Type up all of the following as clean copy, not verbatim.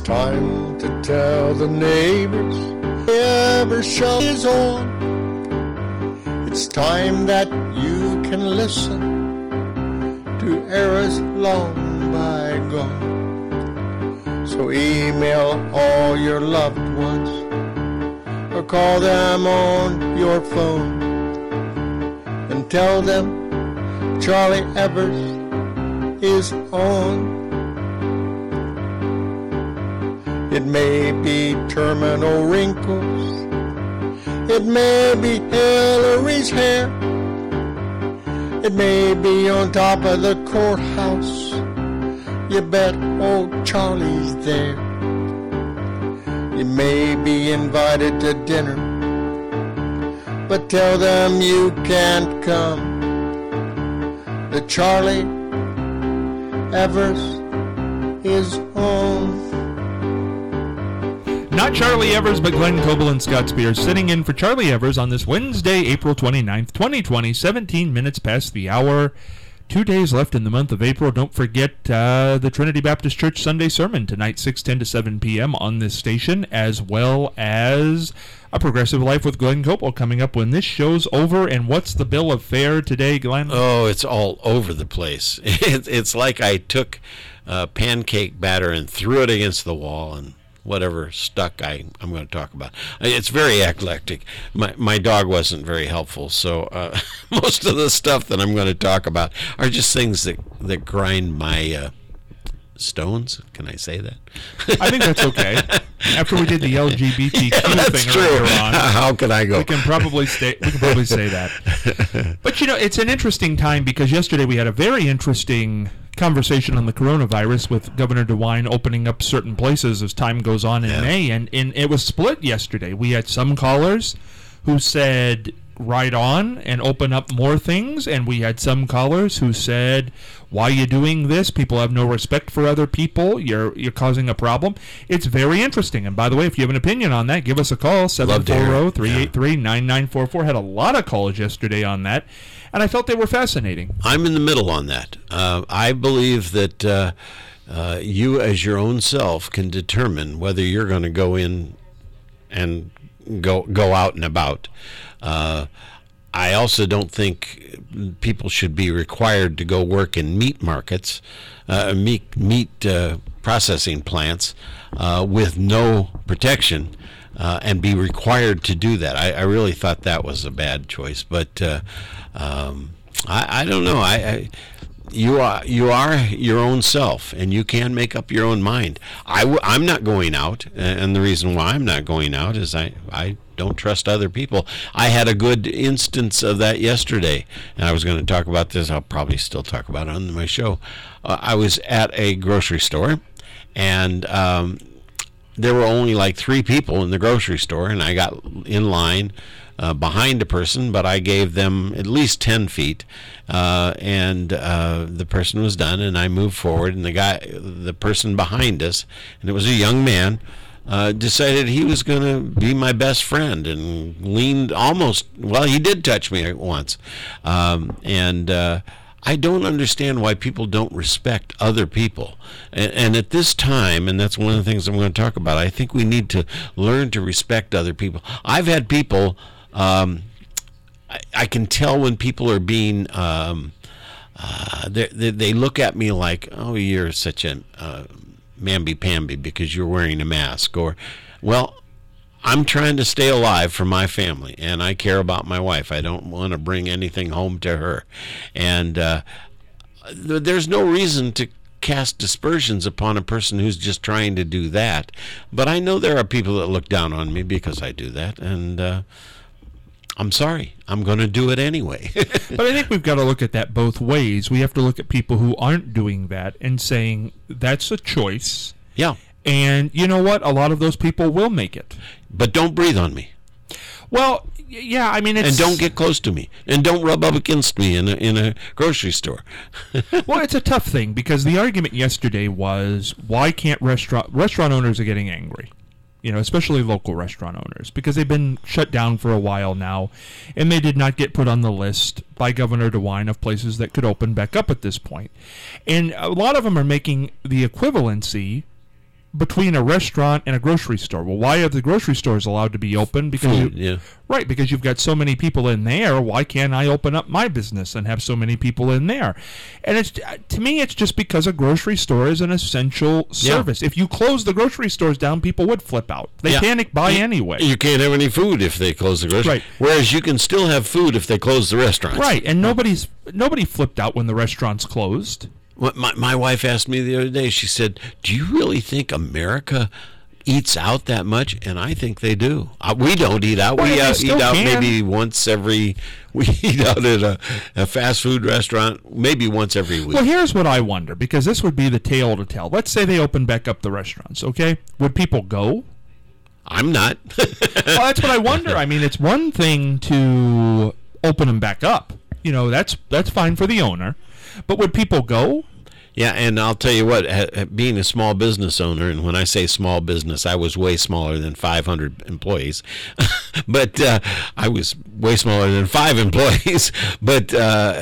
It's time to tell the neighbors ever show is on. It's time that you can listen to eras long bygone. So email all your loved ones or call them on your phone and tell them Charlie Evers is on. It may be terminal wrinkles, it may be Hillary's hair, it may be on top of the courthouse. You bet old Charlie's there. You may be invited to dinner, but tell them you can't come. The Charlie Evers is on. Not Charlie Evers, but Glenn Coble and Scott Spears sitting in for Charlie Evers on this Wednesday, April 29th, 2020, 17 minutes past the hour. 2 days left in the month of April. Don't forget the Trinity Baptist Church Sunday Sermon tonight, 6:10 to 7 p.m. on this station, as well as A Progressive Life with Glenn Coble coming up when this show's over. And what's the bill of fare today, Glenn? Oh, it's all over the place. It's like I took pancake batter and threw it against the wall and whatever stuck I'm going to talk about. It's very eclectic. My dog wasn't very helpful, so most of the stuff that I'm going to talk about are just things that grind my stones. Can I say that? I think that's okay. After we did the LGBTQ thing earlier on, how can I go? We can probably say that. But it's an interesting time because yesterday we had a very interesting conversation on the coronavirus with Governor DeWine opening up certain places as time goes on in May, and it was split yesterday. We had some callers who said right on and open up more things, and we had some callers who said, why are you doing this? People have no respect for other people. You're causing a problem. It's very interesting. And by the way, if you have an opinion on that, give us a call, 740-383-9944. Had a lot of calls yesterday on that, and I felt they were fascinating. I'm in the middle on that. I believe that you as your own self can determine whether you're going to go in and go out and about. I also don't think people should be required to go work in meat markets, meat processing plants with no protection and be required to do that. I really thought that was a bad choice, but I don't know. You are your own self, and you can make up your own mind. I'm not going out, and the reason why I'm not going out is I don't trust other people. I had a good instance of that yesterday, and I was going to talk about this. I'll probably still talk about it on my show. I was at a grocery store, and there were only like 3 people in the grocery store, and I got in line behind a person, but I gave them at least 10 feet, and the person was done, and I moved forward, and the person behind us, and it was a young man, decided he was going to be my best friend and leaned he did touch me once, and I don't understand why people don't respect other people. And at this time, and that's one of the things I'm going to talk about, I think we need to learn to respect other people. I've had people, I can tell when people are being, they look at me like, oh, you're such a mamby-pamby because you're wearing a mask. Or, well, I'm trying to stay alive for my family, and I care about my wife. I don't want to bring anything home to her. And there's no reason to cast dispersions upon a person who's just trying to do that. But I know there are people that look down on me because I do that, and I'm sorry. I'm going to do it anyway. But I think we've got to look at that both ways. We have to look at people who aren't doing that and saying that's a choice. Yeah. And you know what? A lot of those people will make it. But don't breathe on me. Well, yeah, I mean, it's... And don't get close to me. And don't rub up against me in a grocery store. Well, it's a tough thing because the argument yesterday was, why can't restaurant owners are getting angry? Especially local restaurant owners, because they've been shut down for a while now, and they did not get put on the list by Governor DeWine of places that could open back up at this point. And a lot of them are making the equivalency between a restaurant and a grocery store. Well, why are the grocery stores allowed to be open? Because Food, yeah. Right, because you've got so many people in there. Why can't I open up my business and have so many people in there? And it's, to me, it's just because a grocery store is an essential service. If you close the grocery stores down, people would flip out. They panic buy anyway. You can't have any food if they close the grocery. Right. Whereas you can still have food if they close the restaurants. Right, and nobody flipped out when the restaurants closed. My wife asked me the other day, she said, do you really think America eats out that much? And I think they do. We don't eat out. Well, We they eat still out can. maybe once every, we eat out at a fast food restaurant maybe once every week. Well, here's what I wonder, because this would be the tale to tell. Let's say they open back up the restaurants, okay? Would people go? I'm not. Well, that's what I wonder. I mean, it's one thing to open them back up. You know, that's fine for the owner. But would people go? Yeah, and I'll tell you what, being a small business owner, and when I say small business, I was way smaller than 500 employees, but I was way smaller than 5 employees, but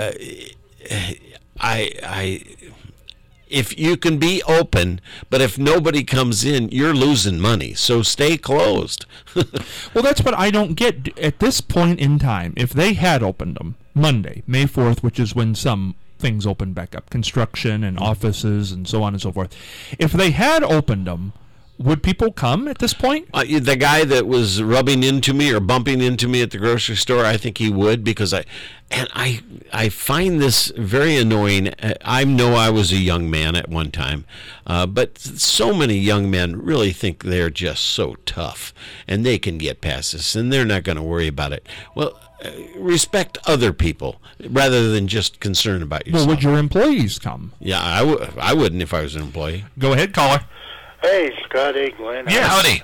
if you can be open, but if nobody comes in, you're losing money, so stay closed. Well, that's what I don't get. At this point in time, if they had opened them Monday, May 4th, which is when some things open back up, construction and offices and so on and so forth. If they had opened them, would people come at this point? The guy that was rubbing into me or bumping into me at the grocery store, I think he would, because I find this very annoying. I know I was a young man at one time, but so many young men really think they're just so tough and they can get past this and they're not going to worry about it. Well, respect other people rather than just concern about yourself. Well, would your employees come? Yeah, I wouldn't if I was an employee. Go ahead, caller. Hey, Scott Eglin. Yeah, howdy.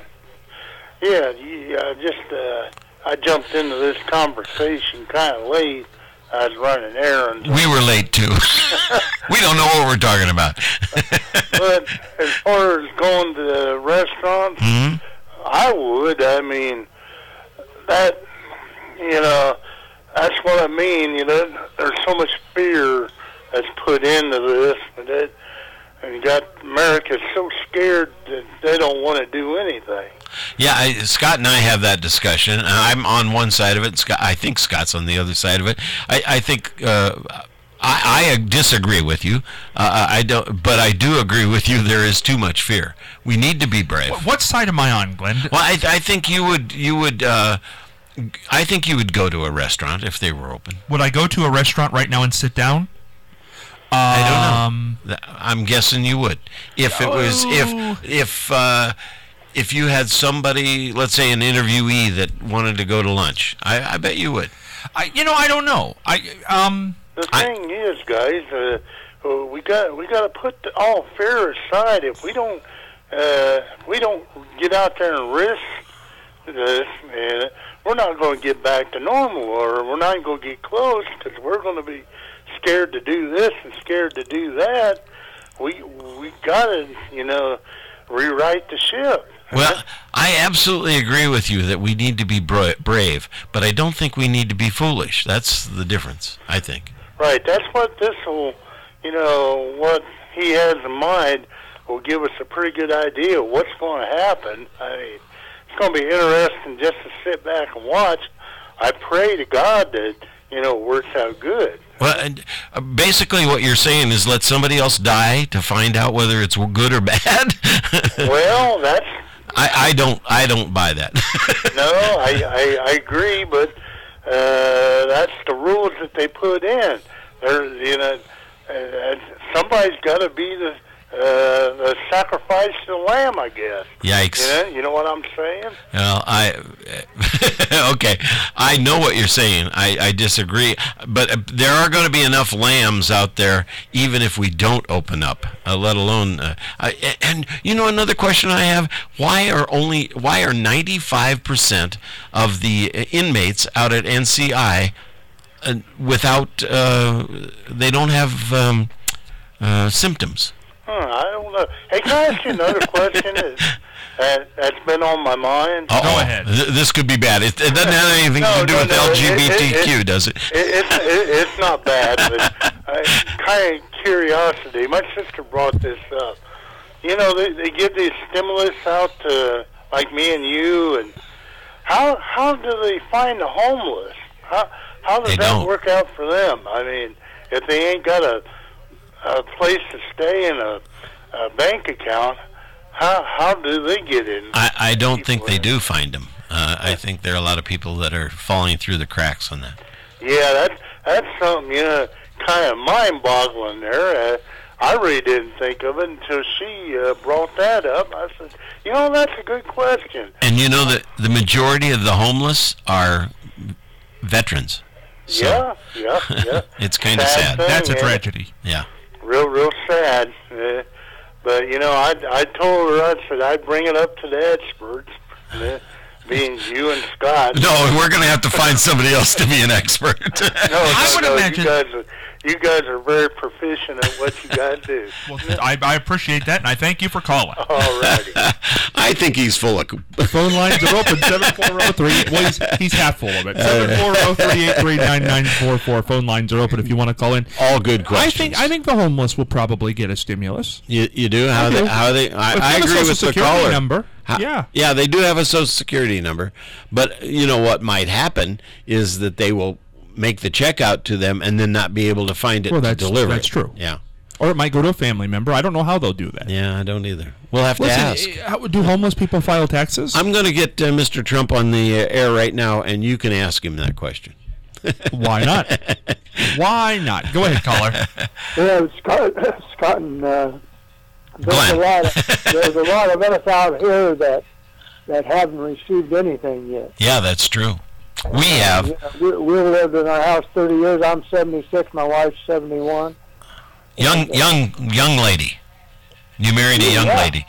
Yeah, I jumped into this conversation kind of late. I was running errands. We were late, too. We don't know what we're talking about. But as far as going to the restaurants, I would. I mean, that's what I mean. There's so much fear that's put into this, and you got America so scared that they don't want to do anything. Yeah, Scott and I have that discussion. I'm on one side of it. I think Scott's on the other side of it. I think I disagree with you. I don't, but I do agree with you. There is too much fear. We need to be brave. What side am I on, Glenn? Well, I think you would. I think you would go to a restaurant if they were open. Would I go to a restaurant right now and sit down? I don't know. I'm guessing you would. If it was if you had somebody, let's say an interviewee that wanted to go to lunch, I bet you would. I don't know. The thing is, guys, we got to put all fear aside. If we don't get out there and risk this, we're not going to get back to normal, or we're not going to get close, because we're going to be scared to do this and scared to do that. We got to, rewrite the ship. Well, I absolutely agree with you that we need to be brave, but I don't think we need to be foolish. That's the difference, I think. Right. That's what this will, what he has in mind will give us a pretty good idea of what's going to happen. I mean, it's going to be interesting just to sit back and watch. I pray to God that, it works out good. Well, and basically what you're saying is let somebody else die to find out whether it's good or bad. Well, that's... I don't buy that. No, I agree, but that's the rules that they put in. Somebody's got to be the sacrifice to the lamb, I guess. Yikes. You know what I'm saying? Well, okay, I know what you're saying. I disagree, but there are going to be enough lambs out there, even if we don't open up. Let alone, and another question I have: why are 95% of the inmates out at NCI without? They don't have symptoms. I don't know. Hey, can I ask you another question that's been on my mind? Go ahead. This could be bad. It doesn't have anything to do with LGBTQ, does it? It's not bad, but kind of curiosity. My sister brought this up. you know, they give these stimulus out to like me and you, and how do they find the homeless? How does They that don't. work out for them? I mean, if they ain't got a place to stay and a bank account, how do they get in? I don't think People they in. do find them. I think there are a lot of people that are falling through the cracks on that. Yeah, that's something, you know, kind of mind-boggling there. I really didn't think of it until she brought that up. I said, you know, that's a good question. And you know that the majority of the homeless are veterans. So Yeah. it's kind of Sad sad. thing. That's a Yeah. tragedy. Yeah. Real sad. But, you know, I told her, I said, I'd bring it up to the experts, being you and Scott. No, we're going to have to find somebody else to be an expert. I would imagine- You guys are very proficient at what you guys do. Well, I appreciate that, and I thank you for calling. All righty. I think he's full of. Phone lines are open, 740-3. Well, he's half full of it. 740-383-9944. Phone lines are open if you want to call in. All good questions. I think the homeless will probably get a stimulus. You do how I they do. how they. If I you have a agree Social with the Security caller. number. Yeah. They do have a Social Security number, but you know what might happen is that they will make the check out to them and then not be able to find it Well, to deliver. that's it. true. Yeah. Or it might go to a family member. I don't know how they'll do that. Yeah, I don't either. We'll have to ask. Listen, do homeless people file taxes? I'm going to get Mr. Trump on the air right now, and you can ask him that question. Why not? Why not? Go ahead, caller. Yeah, Scott and Glenn. there's a lot of us out here that haven't received anything yet. Yeah, that's true. We have. We lived in our house 30 years. I'm 76. My wife's 71. Young lady. You married a young Yeah. lady.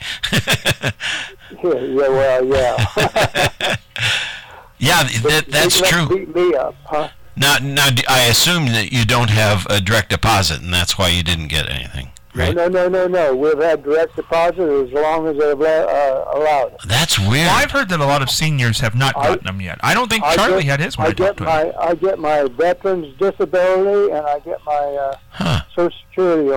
Yeah. Yeah, that's They true. Beat me up, huh? Now, I assume that you don't have a direct deposit, and that's why you didn't get anything, right? No. We've had direct deposit as long as they've allowed it. That's weird. Well, I've heard that a lot of seniors have not gotten them yet. I don't think Charlie had his when I talked to him. I get my veterans disability and I get my Social Security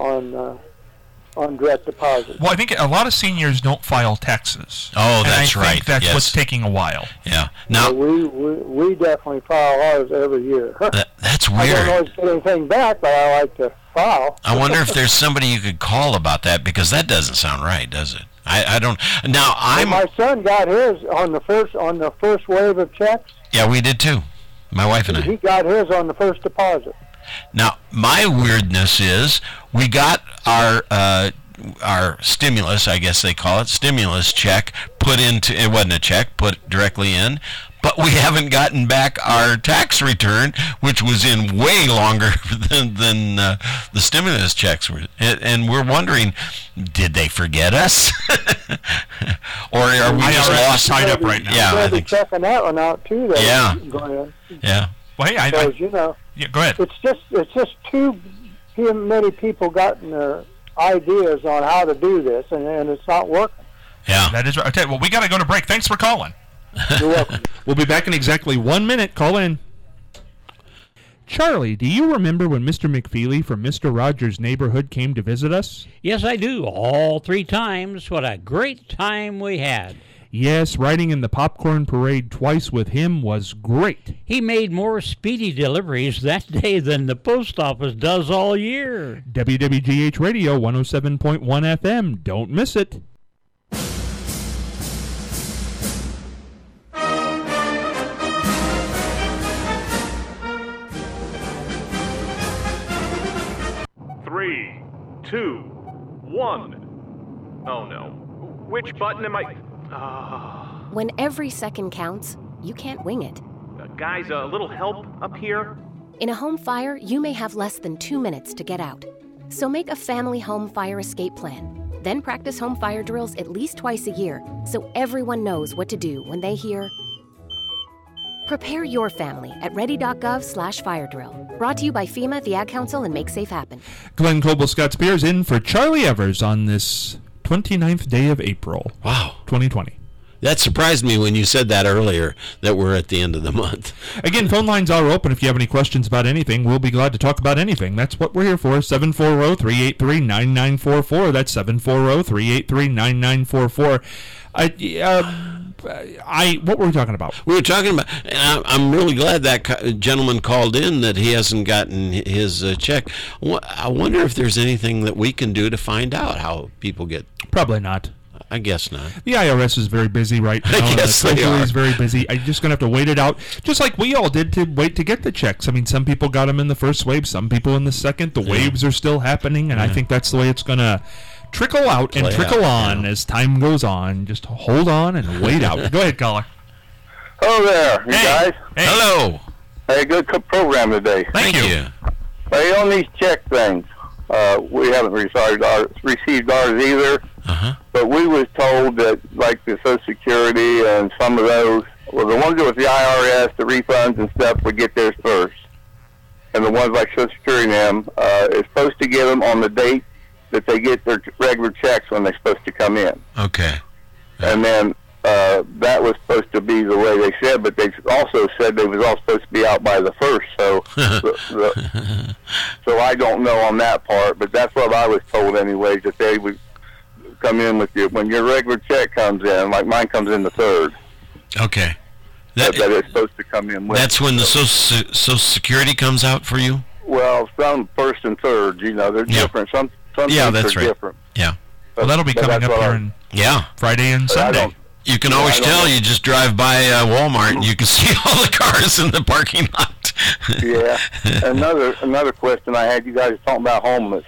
on direct deposit. Well, I think a lot of seniors don't file taxes. Oh, And that's I right. think that's Yes. what's taking a while. Yeah. Now, We definitely file ours every year. that's I don't weird. always get anything back, but I like to file. I wonder if there's somebody you could call about that, because that doesn't sound right, does it? I don't. Now, My son got his on the first wave of checks. Yeah, we did too. My wife and I. He got his on the first deposit. Now, my weirdness is we got our stimulus, I guess they call it, stimulus check put into, it wasn't a check, put directly in, but we haven't gotten back our tax return, which was in way longer than the stimulus checks were. And we're wondering, did they forget us? Or are we just lost? tied up right now. Yeah, I They'll be think so. checking that one out too. Though, Yeah. Glenn. Yeah. Well, hey, Because you know, yeah, go ahead. it's just too many people gotten their ideas on how to do this, and it's not working. Yeah. That is right. Okay, well, we got to go to break. Thanks for calling. You're welcome. We'll be back in exactly 1 minute. Call in. Charlie, do you remember when Mr. McFeely from Mr. Rogers' Neighborhood came to visit us? Yes, I do. All 3 times. What a great time we had. Yes, riding in the popcorn parade twice with him was great. He made more speedy deliveries that day than the post office does all year. WWGH Radio 107.1 FM. Don't miss it. Three, two, one. Oh no. Which button am I? When every second counts, you can't wing it. Guys, a little help up here? In a home fire, you may have less than 2 minutes to get out. So make a family home fire escape plan. Then practice home fire drills at least twice a year so everyone knows what to do when they hear. Prepare your family at ready.gov/fire drill. Brought to you by FEMA, the Ad Council, and Make Safe Happen. Glenn Coble, Scott Spears in for Charlie Evers on this 29th day of April, Wow. 2020. That surprised me when you said that earlier, that we're at the end of the month. Again, phone lines are open. If you have any questions about anything, we'll be glad to talk about anything. That's what we're here for. 740-383-9944. That's 740-383-9944. What were we talking about? We were talking about, and I'm really glad that gentleman called in that he hasn't gotten his check. I wonder if there's anything that we can do to find out how people get. Probably not. I guess not. The IRS is very busy right now. I guess the they Treasury are. is very busy. I'm just going to have to wait it out, just like we all did to wait to get the checks. I mean, some people got them in the first wave, some people in the second. The waves are still happening, and I think that's the way it's going to trickle out and trickle on as time goes on. Just hold on and wait out. Go ahead, caller. Hello there, you guys. Hey. Hello. Hey, good program today. Thank you. Hey, on these check things, we haven't received ours either. But we was told that, like the Social Security and some of those, well, the ones with the IRS, the refunds and stuff, would get theirs first. And the ones like Social Security and them, is supposed to get them on the date that they get their regular checks when they're supposed to come in. Okay. And then that was supposed to be the way they said, but they also said they was all supposed to be out by the 1st. So, so I don't know on that part, but that's what I was told anyway, that they would come in with you when your regular check comes in, like mine comes in the 3rd. Okay. That it's supposed to come in with. That's when the Social Security comes out for you? Well, some 1st and 3rd, they're different. Some yeah, dates that's are right. different. Yeah. Well, that'll be coming up here in Friday and Sunday. You can always tell. You just drive by Walmart and you can see all the cars in the parking lot. Yeah. Another question I had, you guys talking about homeless.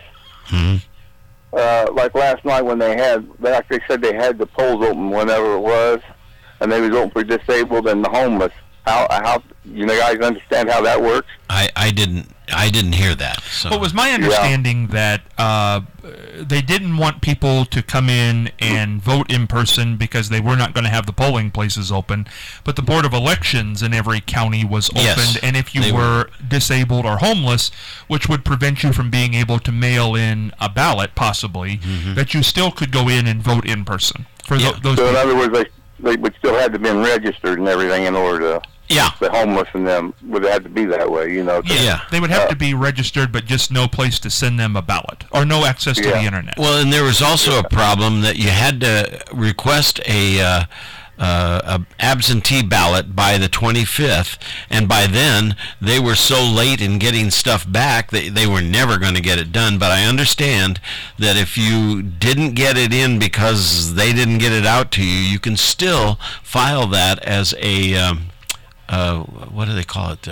Like last night when they actually said they had the polls open whenever it was, and they was open for disabled and the homeless. How you guys understand how that works? I didn't hear that. So. Well, it was my understanding that they didn't want people to come in and vote in person because they were not going to have the polling places open. But the Board of Elections in every county was opened, Yes, and if you were disabled or homeless, which would prevent you from being able to mail in a ballot, possibly, that you still could go in and vote in person. For those so people. in other words, they would still have to be registered and everything in order to. Yeah. The homeless and them would have to be that way, They would have to be registered, but just no place to send them a ballot or no access to the internet. Well, and there was also a problem that you had to request a absentee ballot by the 25th, and by then they were so late in getting stuff back that they were never going to get it done. But I understand that if you didn't get it in because they didn't get it out to you, you can still file that as a what do they call it?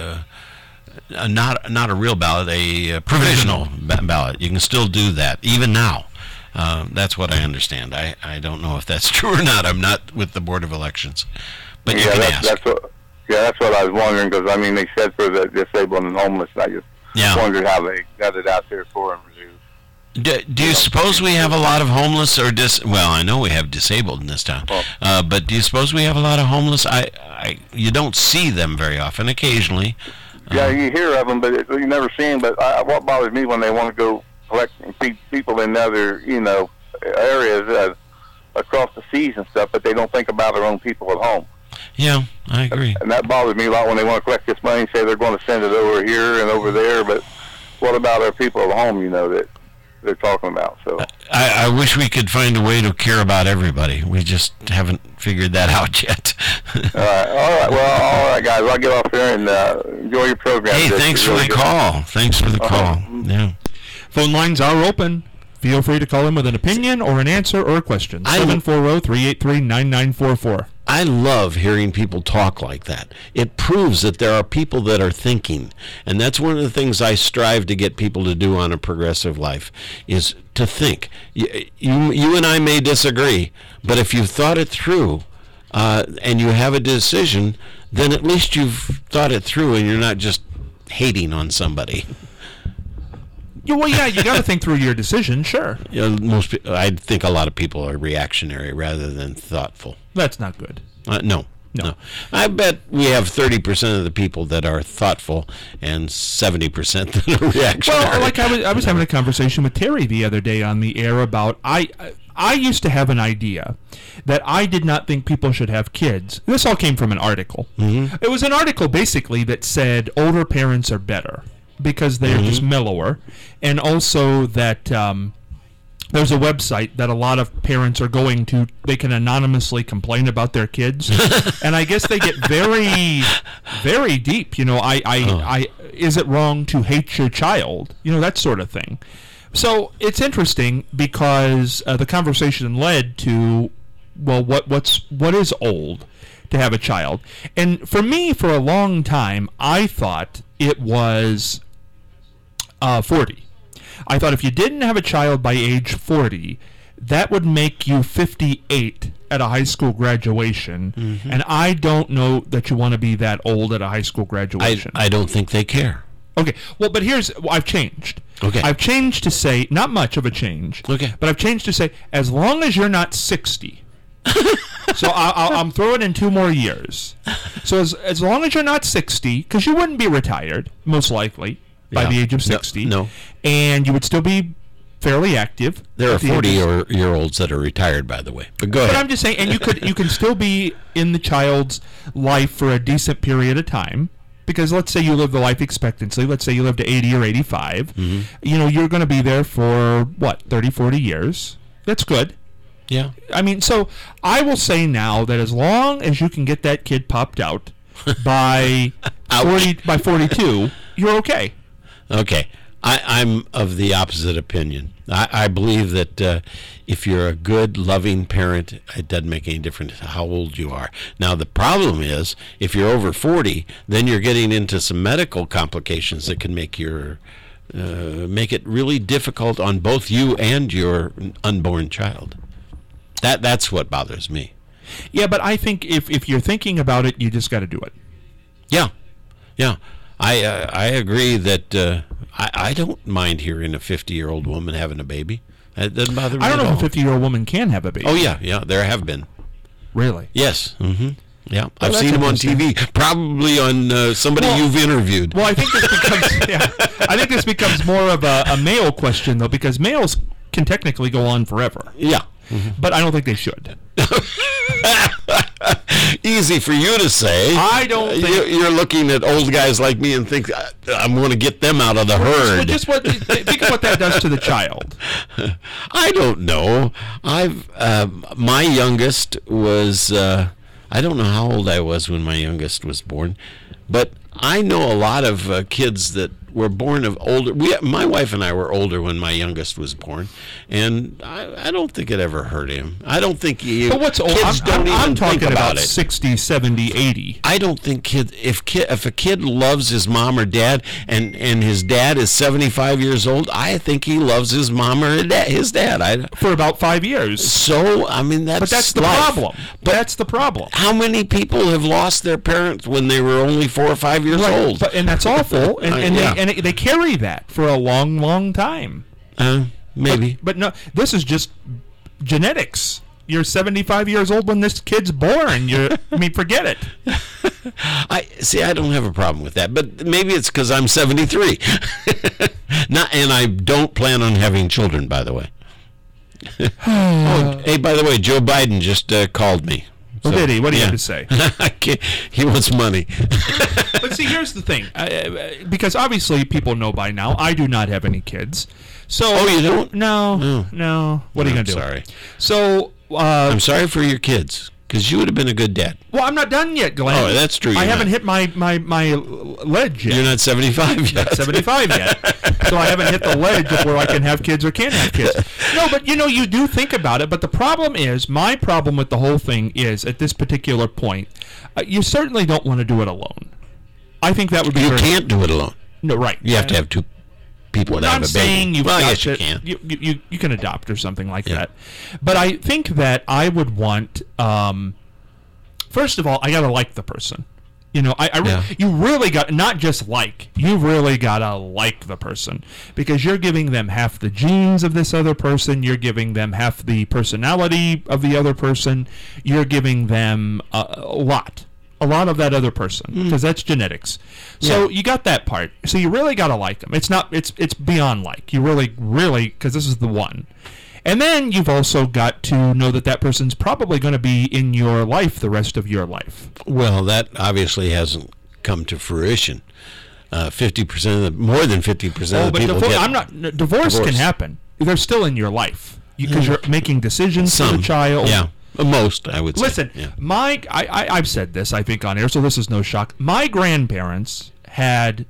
Not a real ballot, a provisional ballot. You can still do that even now. That's what I understand. I don't know if that's true or not. I'm not with the Board of Elections, but you can ask. That's what I was wondering, because I mean they said for the disabled and homeless. I just wondered how they got it out there for them. Do you suppose we have a lot of homeless or well, I know we have disabled in this town, but do you suppose we have a lot of homeless? You don't see them very often. Occasionally. Yeah, you hear of them, but you never see them. But what bothers me when they want to go collect people in other, areas across the seas and stuff, but they don't think about their own people at home. Yeah, I agree. And that bothers me a lot when they want to collect this money and say they're going to send it over here and over there. But what about our people at home? That they're talking about. So I wish we could find a way to care about everybody. We just haven't figured that out yet. All right. Well, all right, guys. I'll get off here and enjoy your program. Hey, thanks for the call. Thanks for the call. Yeah. Phone lines are open. Feel free to call in with an opinion or an answer or a question. 740-383-9944. I love hearing people talk like that. It proves that there are people that are thinking. And that's one of the things I strive to get people to do on A Progressive Life, is to think. You and I may disagree, but if you've thought it through and you have a decision, then at least you've thought it through and you're not just hating on somebody. Well, yeah, you got to think through your decision, sure. I think a lot of people are reactionary rather than thoughtful. That's not good. No. I bet we have 30% of the people that are thoughtful and 70% that are reactionary. Well, like I was having a conversation with Terry the other day on the air about I used to have an idea that I did not think people should have kids. This all came from an article. Mm-hmm. It was an article basically that said older parents are better because they're just mellower, and also that there's a website that a lot of parents are going to. They can anonymously complain about their kids, and I guess they get very, very deep. You know, is it wrong to hate your child? You know, that sort of thing. So it's interesting because the conversation led to, well, what is old to have a child? And for me, for a long time, I thought it was 40. I thought if you didn't have a child by age 40, that would make you 58 at a high school graduation. And I don't know that you want to be that old at a high school graduation. I don't think they care. Okay, well, but I've changed. Okay. I've changed to say, not much of a change. Okay. But I've changed to say, as long as you're not 60. So I'm throwing in 2 more years. So as long as you're not 60, because you wouldn't be retired, most likely, by the age of 60. No. And you would still be fairly active. There are 40-year-olds that are retired, by the way. But go ahead. But I'm just saying, and you can still be in the child's life for a decent period of time. Because let's say you live the life expectancy, let's say you live to 80 or 85, you know, you're going to be there for, 30, 40 years. That's good. Yeah. I mean, so I will say now that as long as you can get that kid popped out by 42, you're okay. Okay. I'm of the opposite opinion. I believe that if you're a good, loving parent, it doesn't make any difference how old you are. Now, the problem is, if you're over 40, then you're getting into some medical complications that can make make it really difficult on both you and your unborn child. That's what bothers me. Yeah, but I think if you're thinking about it, you just got to do it. Yeah. I agree that I don't mind hearing a 50-year-old woman having a baby. That doesn't bother me. I don't know at all. if a 50-year-old woman can have a baby. Oh yeah, there have been. Really? Yes. Yeah, Well, I've seen them on TV. Probably on somebody you've interviewed. Well, I think this becomes more of a male question though, because males can technically go on forever. Yeah. But I don't think they should. Easy for you to say. I don't think... You're looking at old guys like me and think, I'm going to get them out of the herd. Think of what that does to the child. I don't know. My youngest was... I don't know how old I was when my youngest was born, but I know a lot of kids that were born of older. My wife and I were older when my youngest was born, and I don't think it ever hurt him. I don't think But what's old? I'm talking about 60, 70, 80. I don't think if a kid loves his mom or dad, and his dad is 75 years old, I think he loves his mom or his dad. For about 5 years. So, I mean, But that's the life. problem. That's the problem. How many people have lost their parents when they were only 4 or 5 years old? And that's awful. And they carry that for a long, long time. Maybe. But no, this is just genetics. You're 75 years old when this kid's born. Forget it. I don't have a problem with that, but maybe it's because I'm 73. And I don't plan on having children, by the way. Hey, by the way, Joe Biden just called me. So, did he? What do you have to say? He wants money. But see, here's the thing. Because obviously people know by now, I do not have any kids. So, you don't? No. What are you going to do? Sorry. So... I'm sorry for your kids, because you would have been a good dad. Well, I'm not done yet, Glenn. Oh, that's true. I haven't hit my ledge yet. You're not 75 yet. Not 75 yet. So I haven't hit the ledge of where I can have kids or can't have kids. No, but you do think about it. But the problem is, my problem with the whole thing is, at this particular point, you certainly don't want to do it alone. I think that would be... You can't do it alone. No, right. You have to have two people that have a baby. I'm saying you've yes, got you can. You can adopt or something like that. But I think that I would want... first of all, I got to like the person. You really got, not just like, you really got to like the person, because you're giving them half the genes of this other person, you're giving them half the personality of the other person, you're giving them a lot of that other person, because that's genetics. So you got that part. So you really got to like them. It's beyond like. You really, because this is the one. And then you've also got to know that that person's probably going to be in your life the rest of your life. Well, that obviously hasn't come to fruition. 50% of more than 50% of the people get divorce can happen. They're still in your life because you're making decisions for the child. Yeah, most, I would say. Listen, I've said this, I think, on air, so this is no shock. My grandparents had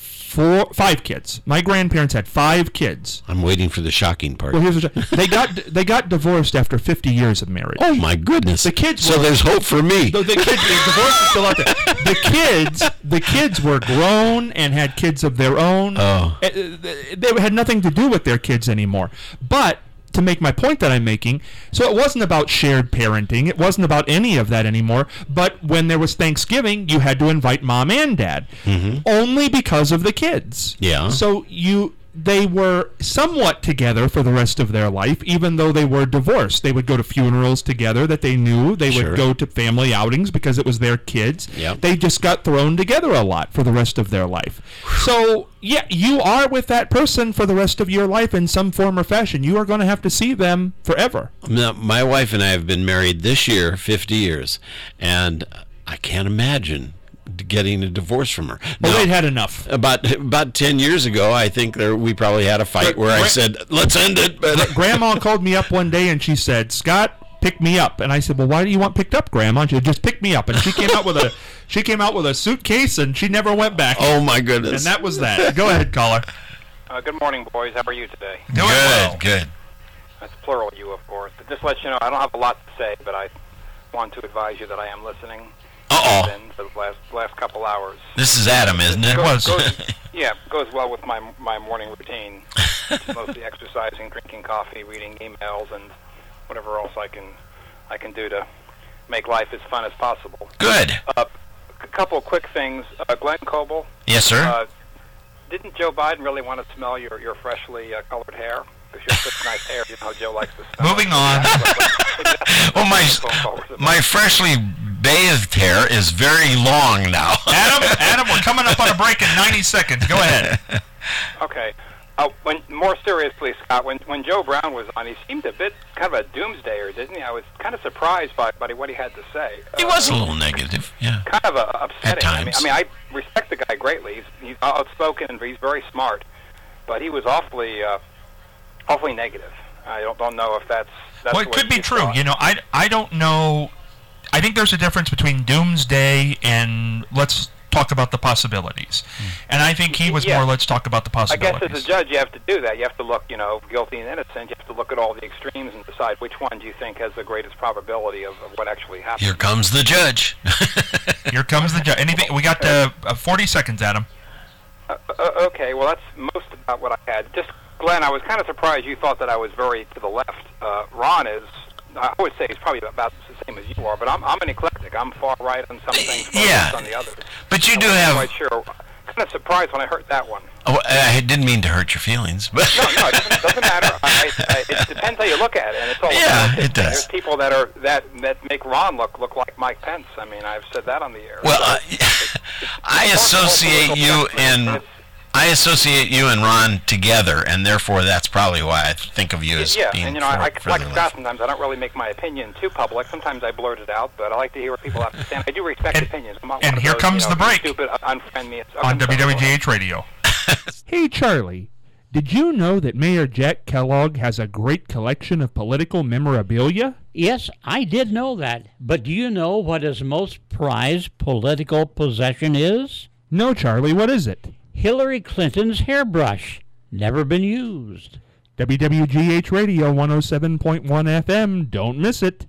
5 kids. My grandparents had 5 kids. I'm waiting for the shocking part. Well, here's they got divorced after 50 years of marriage. Oh my goodness! The kids. So there's hope for me. The divorce is still out there. The kids were grown and had kids of their own. Oh. They had nothing to do with their kids anymore. But to make my point that I'm making, so it wasn't about shared parenting. It wasn't about any of that anymore. But when there was Thanksgiving, you had to invite mom and dad, only because of the kids. Yeah. So they were somewhat together for the rest of their life, even though they were divorced. They would go to funerals together that they knew. They would go to family outings because it was their kids. Yep. They just got thrown together a lot for the rest of their life. So, yeah, you are with that person for the rest of your life in some form or fashion. You are going to have to see them forever. Now, my wife and I have been married this year 50 years, and I can't imagine getting a divorce from her. Well, they'd had enough. About 10 years ago, I think we probably had a fight where I said, let's end it. But Grandma called me up one day and she said, Scott, pick me up. And I said, well, why do you want picked up, Grandma? And she said, just pick me up. And she came out with a suitcase and she never went back. Oh, my goodness. And that was that. Go ahead, caller. Good morning, boys. How are you today? Good. That's plural, you, of course. But just to let you know, I don't have a lot to say, but I want to advise you that I am listening. Been for the last couple hours. This is Adam, isn't it? Goes well with my morning routine. It's mostly exercising, drinking coffee, reading emails, and whatever else I can do to make life as fun as possible. Good. A couple of quick things. Glenn Coble. Yes, sir. Didn't Joe Biden really want to smell your freshly colored hair? Because you have such nice hair, you know how Joe likes to smell. Moving on. Well, my freshly bathed hair is very long now. Adam, we're coming up on a break in 90 seconds. Go ahead. Okay. More seriously, Scott, when Joe Brown was on, he seemed a bit kind of a doomsdayer, didn't he? I was kind of surprised by what he had to say. He was a little negative, yeah. Kind of upsetting. At times. I mean, I respect the guy greatly. He's outspoken and he's very smart, but he was awfully negative. I don't know if that's well, it could be true. Thought. You know, I don't know. I think there's a difference between doomsday and let's talk about the possibilities. And I think he was more let's talk about the possibilities. I guess as a judge you have to do that. You have to look, guilty and innocent. You have to look at all the extremes and decide which one do you think has the greatest probability of what actually happened. Here comes the judge. Here comes the judge. Anything? We got 40 seconds, Adam. Okay, well, that's most about what I had. Just, Glenn, I was kind of surprised you thought that I was very to the left. Ron is, I would say he's probably about the same as you are, but I'm an eclectic. I'm far right on some things, far on the others. But you do have... I'm quite sure. Kind of surprised when I heard that one. Oh, I didn't mean to hurt your feelings, but... No, it doesn't matter. It depends how you look at it, and it's all it does. There's people that make Ron look like Mike Pence. I mean, I've said that on the air. Well, I associate you and Ron together, and therefore that's probably why I think of you as being and like Scott, sometimes I don't really make my opinion too public. Sometimes I blurt it out, but I like to hear what people have to say. I do respect opinions. And here comes the break. Stupid, unfriend me. On WWGH Radio. Hey, Charlie, did you know that Mayor Jack Kellogg has a great collection of political memorabilia? Yes, I did know that. But do you know what his most prized political possession is? No, Charlie, what is it? Hillary Clinton's hairbrush. Never been used. WWGH Radio 107.1 FM. Don't miss it.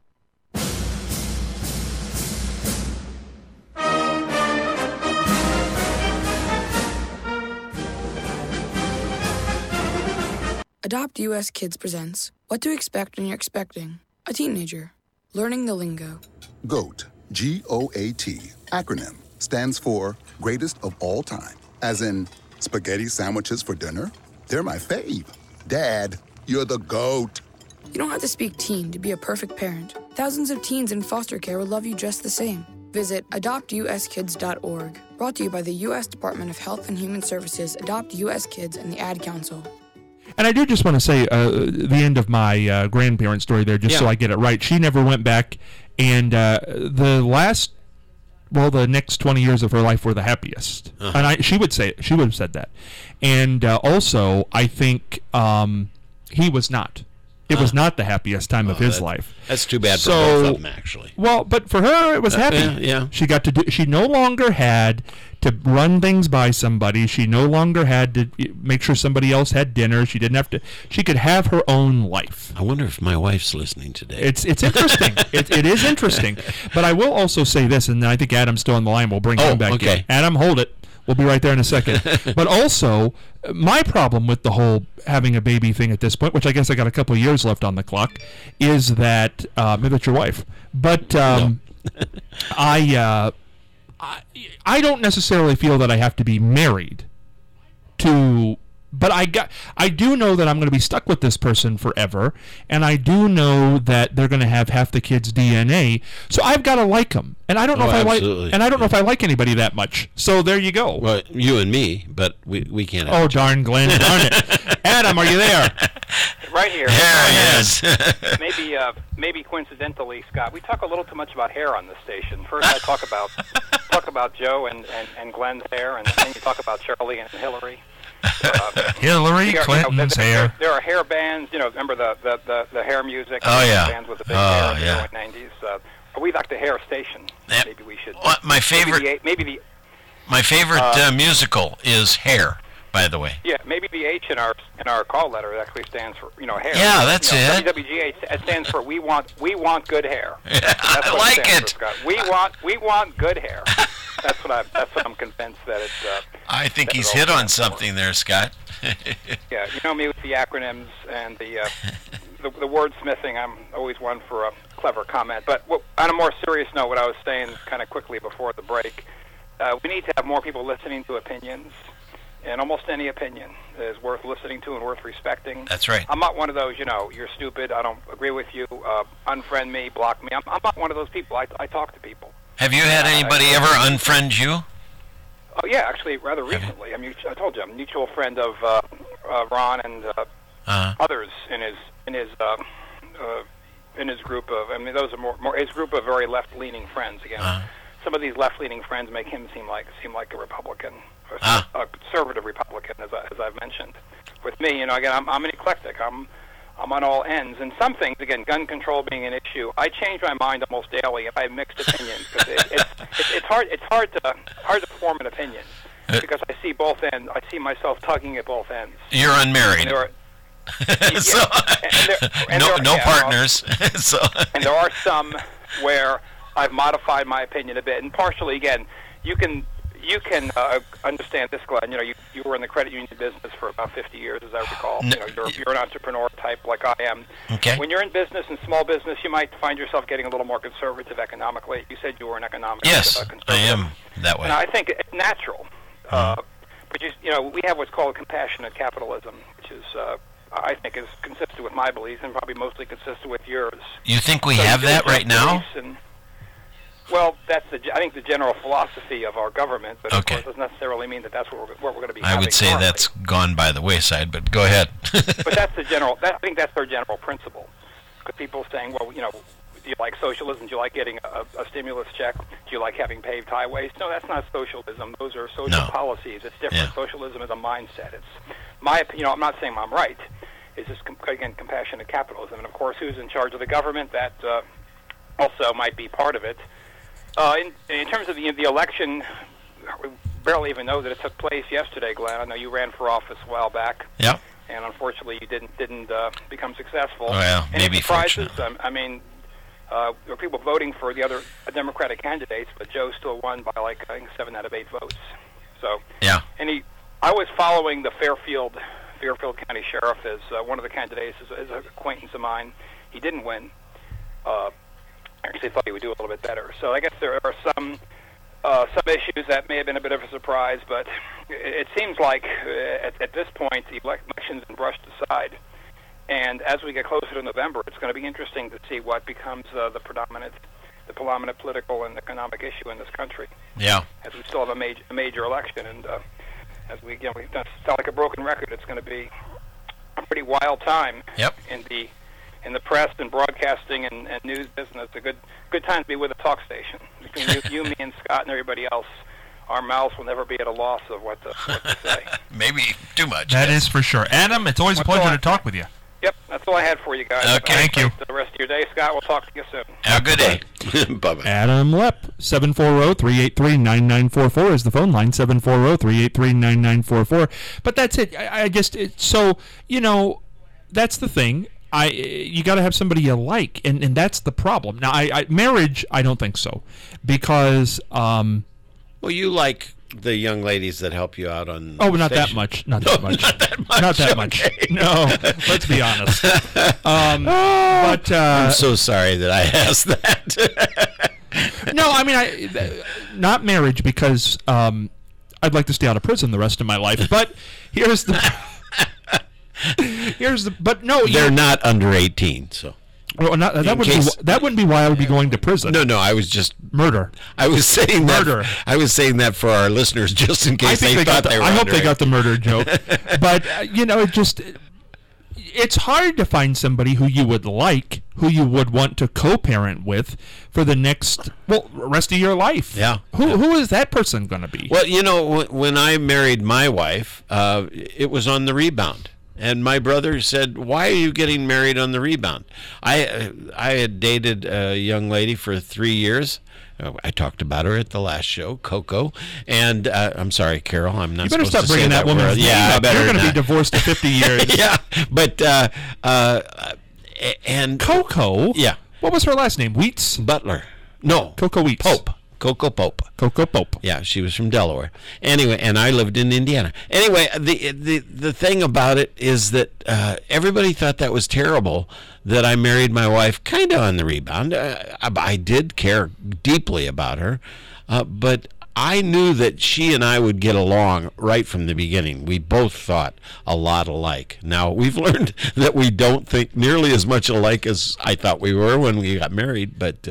Adopt US Kids presents What to Expect When You're Expecting a Teenager. Learning the lingo. GOAT, G-O-A-T, acronym, stands for Greatest of All Time. As in, spaghetti sandwiches for dinner? They're my fave. Dad, you're the GOAT. You don't have to speak teen to be a perfect parent. Thousands of teens in foster care will love you just the same. Visit adoptuskids.org. Brought to you by the U.S. Department of Health and Human Services, Adopt U.S. Kids, and the Ad Council. And I do just want to say the end of my grandparent story there, just so I get it right. She never went back, and the next 20 years of her life were the happiest. And she would have said that. And also, I think he was not. It was not the happiest time of his life. That's too bad for both of them, actually. Well, but for her, it was happy. Yeah. She got to do. She no longer had to run things by somebody. She no longer had to make sure somebody else had dinner. She didn't have to. She could have her own life. I wonder if my wife's listening today. It's interesting. it is interesting. But I will also say this, and I think Adam's still on the line. We'll bring him back in. Adam, hold it. We'll be right there in a second. But also, my problem with the whole having a baby thing at this point, which I guess I got a couple of years left on the clock, is that maybe that's your wife. But I don't necessarily feel that I have to be married to. But I do know that I'm going to be stuck with this person forever, and I do know that they're going to have half the kid's DNA. So I've got to like them, and I don't know if I like anybody that much. So there you go. Well, you and me, but we can't. Oh darn, Glenn, darn it, Adam, are you there? Right here. There he is. Maybe coincidentally, Scott, we talk a little too much about hair on this station. First, I talk about Joe and Glenn's hair, and then you talk about Charlie and Hillary. Hillary Clinton's hair. There are hair bands. Remember the hair music? Oh, yeah. Bands with the big hair in the early 90s. We like the hair station. Maybe we should. My favorite. My favorite musical is Hair. By the way. Yeah, maybe the H in our call letter actually stands for hair. Yeah, that's it. WWGH stands for we want good hair. That's I like it. We want good hair. That's what I'm convinced that it's. I think he's hit on something there, Scott. Yeah, you know me with the acronyms and the wordsmithing. I'm always one for a clever comment. But on a more serious note, what I was saying kind of quickly before the break, we need to have more people listening to opinions. And almost any opinion is worth listening to and worth respecting. That's right. I'm not one of those, you're stupid, I don't agree with you, unfriend me, block me. I'm not one of those people. I talk to people. Have you had anybody ever unfriend you? Oh, yeah, actually, rather recently. I told you, I'm a mutual friend of Ron and others in his group of, those are more his group of very left-leaning friends. Again, some of these left-leaning friends make him seem like a Republican. A conservative Republican, as I've mentioned. With me, again, I'm an eclectic. I'm on all ends, and some things, again, gun control being an issue, I change my mind almost daily if I have mixed opinions because it's hard to form an opinion because I see both ends. I see myself tugging at both ends. You're unmarried. No partners. And there are some where I've modified my opinion a bit, and partially, again, you can understand this, Glenn. You were in the credit union business for about 50 years, as I recall. You're an entrepreneur type like I am. Okay. When you're in business and small business, you might find yourself getting a little more conservative economically. You said you were an economic conservative. I am that way. And I think it's natural. But we have what's called compassionate capitalism, which is I think is consistent with my beliefs and probably mostly consistent with yours. You think we have that right now? Well, that's I think the general philosophy of our government, but of course doesn't necessarily mean that's what we're going to be. I would say currently. That's gone by the wayside, but go ahead. But that's the general. I think that's their general principle. Because people saying, well, do you like socialism? Do you like getting a stimulus check? Do you like having paved highways? No, that's not socialism. Those are social policies. It's different. Yeah. Socialism is a mindset. It's my opinion. I'm not saying I'm right. It's just again compassionate capitalism, and of course, who's in charge of the government? That also might be part of it. In terms of the election, we barely even know that it took place yesterday, Glenn. I know you ran for office a while back. Yeah. And unfortunately, you didn't become successful. Well, any maybe surprises? There were people voting for the other Democratic candidates, but Joe still won by I think 7 out of 8 votes. So yeah. And I was following the Fairfield County Sheriff as one of the candidates, as an acquaintance of mine. He didn't win. I actually thought he would do a little bit better. So I guess there are some issues that may have been a bit of a surprise, but it seems like at this point the election's been brushed aside. And as we get closer to November, it's going to be interesting to see what becomes the predominant political and economic issue in this country. Yeah. As we still have a major election, and as we sound like a broken record, it's going to be pretty wild time. Yep. In the press and broadcasting and news business. A good time to be with a talk station. Between you, me, and Scott, and everybody else, our mouths will never be at a loss of what to say. Maybe too much. That is for sure. Adam, it's always a pleasure to talk with you. Yep, that's all I had for you guys. Okay, thank you. The rest of your day, Scott. We'll talk to you soon. Have a good day. Bye-bye. Adam Lepp, 740-383-9944 is the phone line, 740-383-9944. But that's it. I just, so, that's the thing. You got to have somebody you like, and that's the problem. Now, marriage, I don't think so, because well, you like the young ladies that help you out on not station. that much. Not that much. No, let's be honest. But I'm so sorry that I asked that. No, I mean, not marriage, because I'd like to stay out of prison the rest of my life. But but no, they're not under 18, so. Well, that wouldn't be why I would be going to prison. No, I was just murder. I was saying murder. I was saying that for our listeners, just in case they thought they were. I hope they got the murder joke. But it's hard to find somebody who you would like, who you would want to co-parent with for the rest of your life. Yeah. Who is that person going to be? Well, when I married my wife, it was on the rebound. And my brother said, "Why are you getting married on the rebound?" I had dated a young lady for 3 years. I talked about her at the last show, Coco. And I'm sorry, Carol, I'm not. You better supposed stop to bringing say that woman's name up. better. You're going to be divorced in 50 years. Yeah, but and Coco. Yeah. What was her last name? Wheats? Butler. No. Coco Wheats. Pope. Coco Pope. Coco Pope. Yeah, she was from Delaware. Anyway, and I lived in Indiana. Anyway, the thing about it is that everybody thought that was terrible that I married my wife kind of on the rebound. I did care deeply about her, but I knew that she and I would get along right from the beginning. We both thought a lot alike. Now, we've learned that we don't think nearly as much alike as I thought we were when we got married, but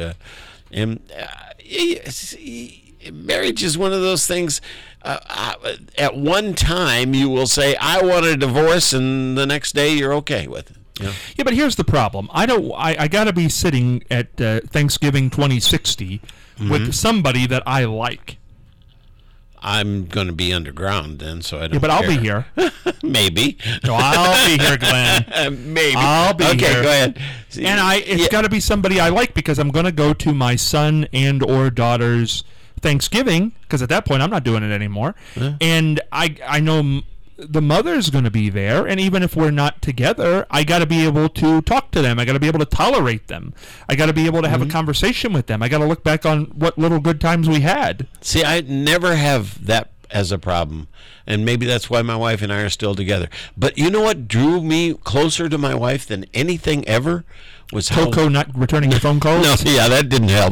marriage is one of those things. At one time, you will say, "I want a divorce," and the next day, you're okay with it. Yeah, but here's the problem. I got to be sitting at Thanksgiving 2060 with somebody that I like. I'm going to be underground then, so I don't. Yeah, but care. I'll be here. Maybe. No, I'll be here, Glenn. Maybe. I'll be here. Okay, go ahead. And it's got to be somebody I like, because I'm going to go to my son and or daughter's Thanksgiving, because at that point I'm not doing it anymore. Yeah. And I know the mother's going to be there, and even if we're not together, I got to be able to talk to them. I got to be able to tolerate them. I got to be able to have a conversation with them. I got to look back on what little good times we had. See, I never have that as a problem, and maybe that's why my wife and I are still together. But you know what drew me closer to my wife than anything ever was Coco not returning your phone calls? No, yeah, that didn't help.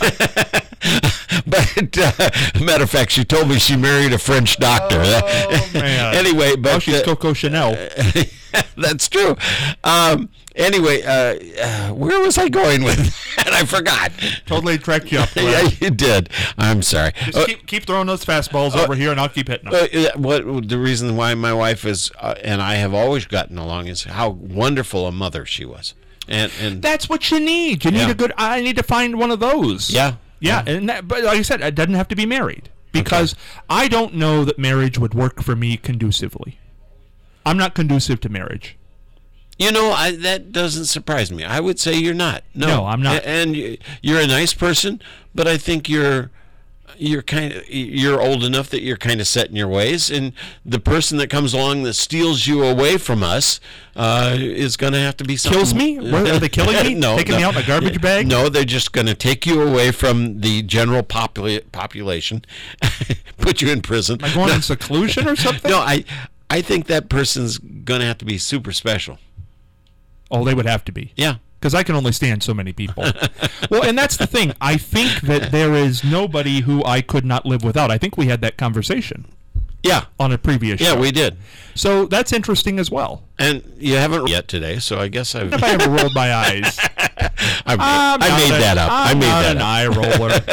But matter of fact, she told me she married a French doctor. Oh, man. Anyway, but she's Coco Chanel. That's true. Anyway, where was I going with that? I forgot. Totally tracked you up. Yeah, you did. I'm sorry. Just keep throwing those fastballs over here, and I'll keep hitting them. What the reason why my wife is and I have always gotten along is how wonderful a mother she was. And that's what you need. You need a good. I need to find one of those. Yeah. Yeah, but like I said, it doesn't have to be married, because I don't know that marriage would work for me conducively. I'm not conducive to marriage. That doesn't surprise me. I would say you're not. No, I'm not. And you're a nice person, but I think you're old enough that you're kind of set in your ways, and the person that comes along that steals you away from us is going to have to be something. Kills me? Are they killing me? No, taking me out in a garbage bag? No, they're just going to take you away from the general population, put you in prison. Am I going in seclusion or something? No, I think that person's going to have to be super special. Oh, they would have to be. Yeah. Because I can only stand so many people. Well, and that's the thing. I think that there is nobody who I could not live without. I think we had that conversation. Yeah. On a previous show. Yeah, we did. So that's interesting as well. And you haven't yet today, so I guess I've... If I ever rolled my eyes. I made that up. I'm not an eye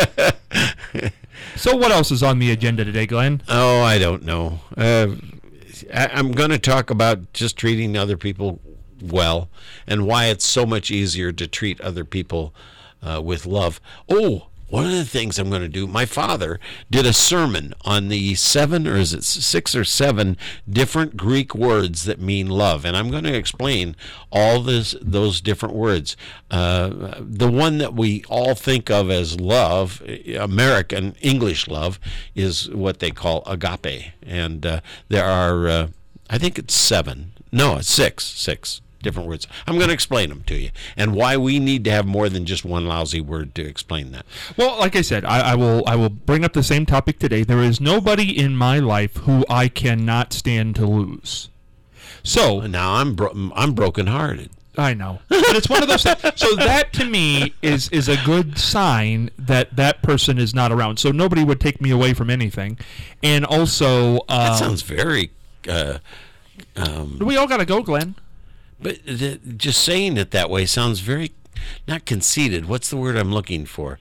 roller. So what else is on the agenda today, Glenn? Oh, I don't know. I'm going to talk about just treating other people well and why it's so much easier to treat other people with love. Oh, one of the things I'm going to do, my father did a sermon on the 6 or 7 different Greek words that mean love, and I'm going to explain all those different words. The one that we all think of as love, American English love, is what they call agape, and there are, I think it's 7. No, it's 6 different words. I'm going to explain them to you and why we need to have more than just one lousy word to explain that. Well, like I said, I will bring up the same topic today. There is nobody in my life who I cannot stand to lose. So now I'm brokenhearted. I know, but it's one of those things. So that to me is a good sign that person is not around. So nobody would take me away from anything, and also that sounds very. We all got to go, Glenn. But just saying it that way sounds very, not conceited. What's the word I'm looking for?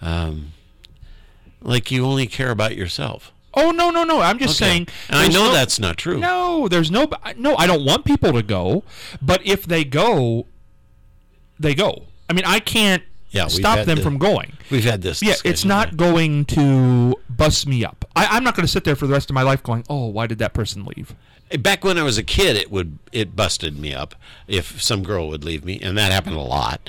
Like you only care about yourself. Oh, no. I'm just saying. And I know that's not true. No, I don't want people to go. But if they go, they go. I mean, I can't stop them from going. We've had this. Yeah, it's not going to bust me up. I'm not going to sit there for the rest of my life going, oh, why did that person leave? Back when I was a kid, it busted me up if some girl would leave me, and that happened a lot.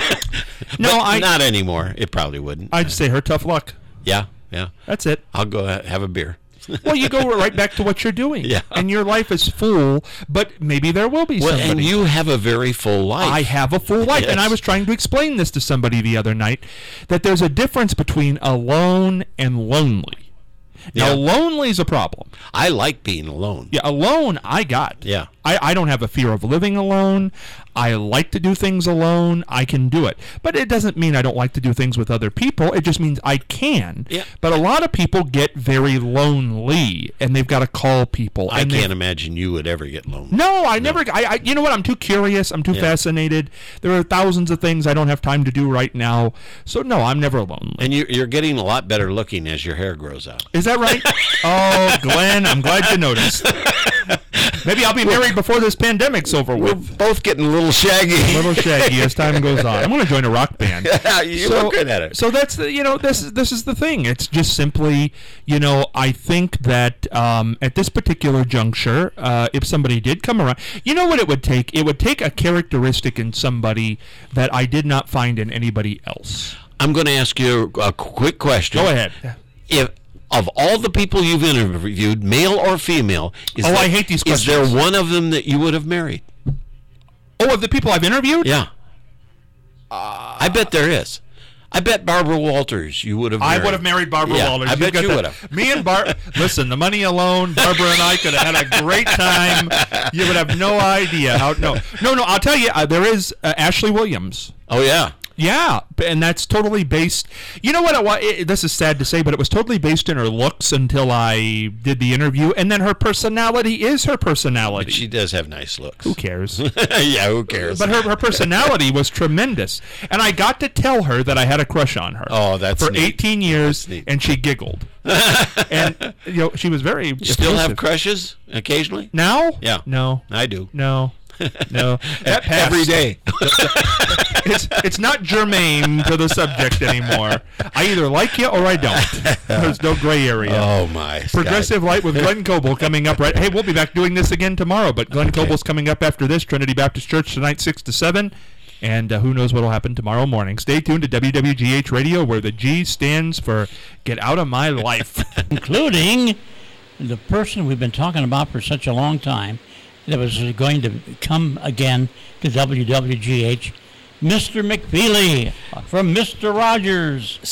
Not anymore. It probably wouldn't. I'd say her tough luck. Yeah. That's it. I'll go have a beer. Well, you go right back to what you're doing. Yeah. And your life is full, but maybe there will be somebody. And you have a very full life. I have a full life. Yes. And I was trying to explain this to somebody the other night, that there's a difference between alone and lonely. Now, lonely is a problem. I like being alone. Yeah, alone, I got. Yeah. I don't have a fear of living alone. I like to do things alone. I can do it. But it doesn't mean I don't like to do things with other people. It just means I can. Yeah. But a lot of people get very lonely, and they've got to call people. I can't imagine you would ever get lonely. No, I never. You know what? I'm too curious. I'm too fascinated. There are thousands of things I don't have time to do right now. So, no, I'm never lonely. And you're getting a lot better looking as your hair grows out. Is that right? Oh, Glenn, I'm glad you noticed. Maybe I'll be married before this pandemic's over with. We're both getting a little shaggy. As time goes on. I'm going to join a rock band. Yeah, you look good at it. So that's this is the thing. It's just simply, I think that at this particular juncture, if somebody did come around, you know what it would take? It would take a characteristic in somebody that I did not find in anybody else. I'm going to ask you a quick question. Go ahead. Of all the people you've interviewed, male or female, I hate these questions. Is there one of them that you would have married? Oh, of the people I've interviewed? Yeah. I bet there is. I bet Barbara Walters you would have married. I would have married Barbara Walters. I bet you would have. Me and listen, the money alone, Barbara and I could have had a great time. You would have no idea how. No, I'll tell you, there is Ashley Williams. Oh, yeah. Yeah, and that's totally based. You know what? This is sad to say, but it was totally based in her looks until I did the interview, and then her personality is her personality. But she does have nice looks. Who cares? Yeah, who cares? But her personality was tremendous, and I got to tell her that I had a crush on her. Oh, that's for neat. 18 years, and she giggled. And she was very. You still have crushes occasionally? Now? Yeah. No, I do. No. That passed. Every day. It's not germane to the subject anymore. I either like you or I don't. There's no gray area. Oh my! Progressive God. Light with Glenn Coble coming up right. Hey, we'll be back doing this again tomorrow. But Glenn Coble's coming up after this. Trinity Baptist Church tonight, 6 to 7. And who knows what will happen tomorrow morning. Stay tuned to WWGH Radio, where the G stands for Get Out of My Life. Including the person we've been talking about for such a long time that was going to come again to WWGH, Mr. McFeely from Mr. Rogers.